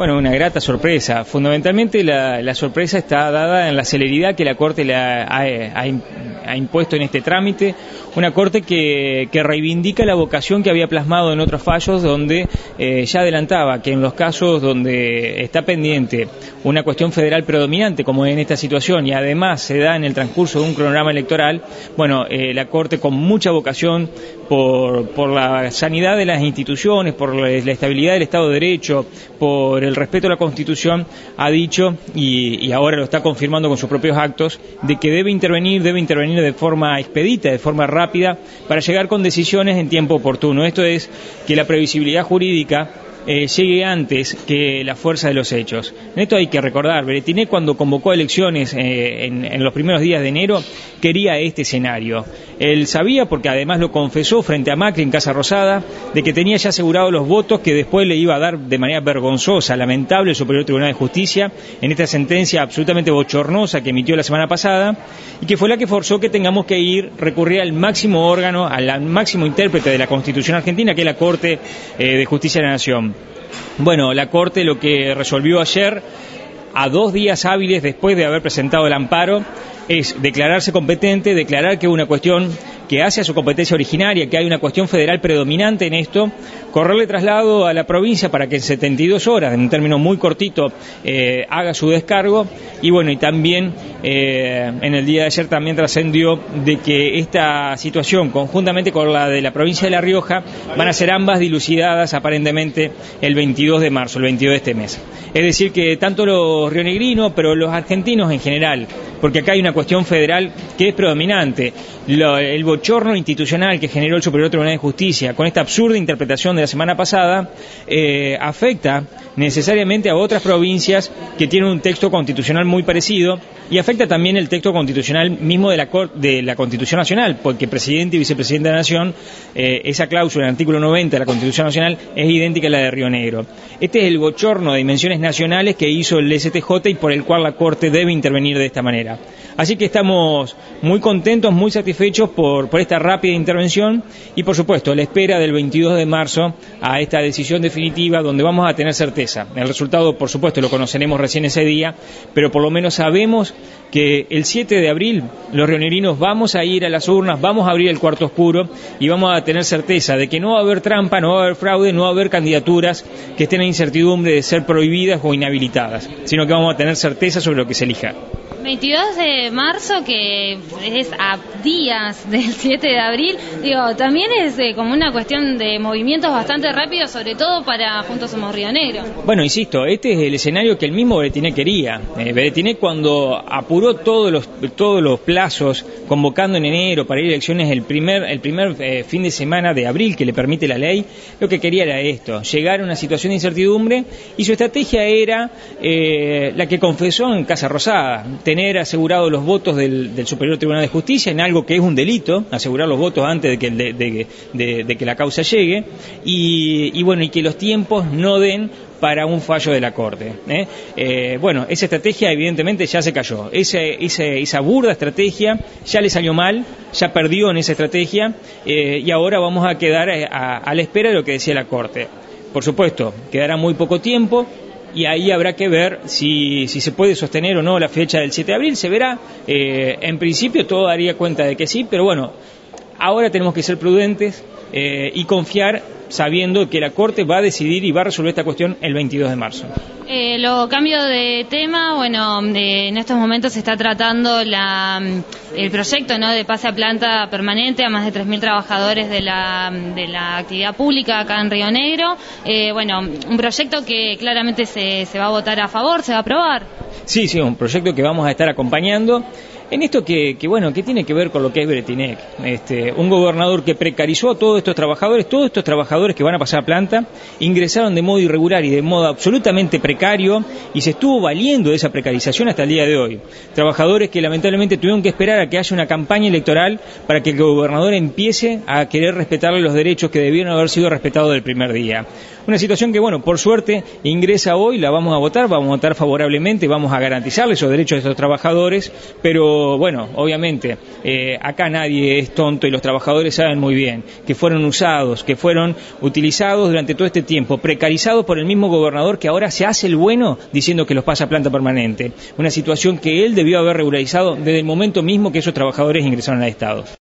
Bueno, una grata sorpresa. Fundamentalmente la sorpresa está dada en la celeridad que la Corte ha impuesto en este trámite, una Corte que reivindica la vocación que había plasmado en otros fallos, donde ya adelantaba que en los casos donde está pendiente una cuestión federal predominante, como en esta situación, y además se da en el transcurso de un cronograma electoral, bueno, la Corte con mucha vocación por la sanidad de las instituciones, por la estabilidad del Estado de Derecho, por el respeto a la Constitución, ha dicho, y ahora lo está confirmando con sus propios actos, de que debe intervenir de forma expedita, de forma rápida, para llegar con decisiones en tiempo oportuno. Esto es, que la previsibilidad jurídica llegue antes que la fuerza de los hechos. En esto hay que recordar, Beretiné, cuando convocó elecciones en los primeros días de enero, quería este escenario. Él sabía, porque además lo confesó frente a Macri en Casa Rosada, de que tenía ya asegurados los votos que después le iba a dar de manera vergonzosa, lamentable, el Superior Tribunal de Justicia, en esta sentencia absolutamente bochornosa que emitió la semana pasada, y que fue la que forzó que tengamos que recurrir al máximo órgano, al máximo intérprete de la Constitución argentina, que es la Corte de Justicia de la Nación. Bueno, la Corte lo que resolvió ayer, a 2 días hábiles después de haber presentado el amparo, es declararse competente, declarar que una cuestión que hace a su competencia originaria, que hay una cuestión federal predominante en esto, correrle traslado a la provincia para que en 72 horas, en un término muy cortito, haga su descargo, y bueno, y también en el día de ayer también trascendió de que esta situación, conjuntamente con la de la provincia de La Rioja, van a ser ambas dilucidadas aparentemente el 22 de marzo, el 22 de este mes. Es decir que tanto los rionegrinos, pero los argentinos en general, porque acá hay una cuestión federal que es predominante, el bochorno institucional que generó el Superior Tribunal de Justicia con esta absurda interpretación de la semana pasada, afecta necesariamente a otras provincias que tienen un texto constitucional muy parecido, y afecta también el texto constitucional mismo de la Constitución Nacional, porque presidente y vicepresidente de la Nación, esa cláusula en el artículo 90 de la Constitución Nacional es idéntica a la de Río Negro. Este es el bochorno de dimensiones nacionales que hizo el STJ y por el cual la Corte debe intervenir de esta manera. Así que estamos muy contentos, muy satisfechos por esta rápida intervención y, por supuesto, a la espera del 22 de marzo a esta decisión definitiva donde vamos a tener certeza. El resultado, por supuesto, lo conoceremos recién ese día, pero por lo menos sabemos que el 7 de abril los rionegrinos vamos a ir a las urnas, vamos a abrir el cuarto oscuro y vamos a tener certeza de que no va a haber trampa, no va a haber fraude, no va a haber candidaturas que estén en incertidumbre de ser prohibidas o inhabilitadas, sino que vamos a tener certeza sobre lo que se elija. 22 de marzo, que es a días del 7 de abril, digo, también es como una cuestión de movimientos bastante rápidos, sobre todo para Juntos Somos Río Negro. Bueno, insisto, este es el escenario que el mismo Beretiné quería. Beretiné, cuando apuró todos los plazos, convocando en enero para ir a elecciones el primer fin de semana de abril que le permite la ley, lo que quería era esto, llegar a una situación de incertidumbre, y su estrategia era la que confesó en Casa Rosada: tener asegurados los votos del Superior Tribunal de Justicia en algo que es un delito, asegurar los votos antes de que la causa llegue, y bueno, y que los tiempos no den para un fallo de la Corte. Bueno, esa estrategia evidentemente ya se cayó, esa burda estrategia ya le salió mal, ya perdió en esa estrategia, y ahora vamos a quedar a la espera de lo que decía la Corte. Por supuesto, quedará muy poco tiempo, y ahí habrá que ver si se puede sostener o no la fecha del 7 de abril, se verá. En principio todo daría cuenta de que sí, pero bueno, ahora tenemos que ser prudentes y confiar sabiendo que la Corte va a decidir y va a resolver esta cuestión el 22 de marzo. Lo cambio de tema, bueno, en estos momentos se está tratando el proyecto, ¿no?, de pase a planta permanente a más de 3.000 trabajadores de la actividad pública acá en Río Negro. Bueno, un proyecto que claramente se va a votar a favor, se va a aprobar. Sí, un proyecto que vamos a estar acompañando en esto que tiene que ver con lo que es Beretiné. Un gobernador que precarizó a todos estos trabajadores que van a pasar a planta, ingresaron de modo irregular y de modo absolutamente precario, y se estuvo valiendo de esa precarización hasta el día de hoy. Trabajadores que lamentablemente tuvieron que esperar a que haya una campaña electoral para que el gobernador empiece a querer respetarle los derechos que debieron haber sido respetados del primer día. Una situación que, bueno, por suerte ingresa hoy, la vamos a votar favorablemente, vamos a garantizarle esos derechos a estos trabajadores, pero bueno, obviamente acá nadie es tonto y los trabajadores saben muy bien que fueron usados, que fueron utilizados durante todo este tiempo, precarizados por el mismo gobernador que ahora se hace el bueno diciendo que los pasa a planta permanente. Una situación que él debió haber regularizado desde el momento mismo que esos trabajadores ingresaron al Estado.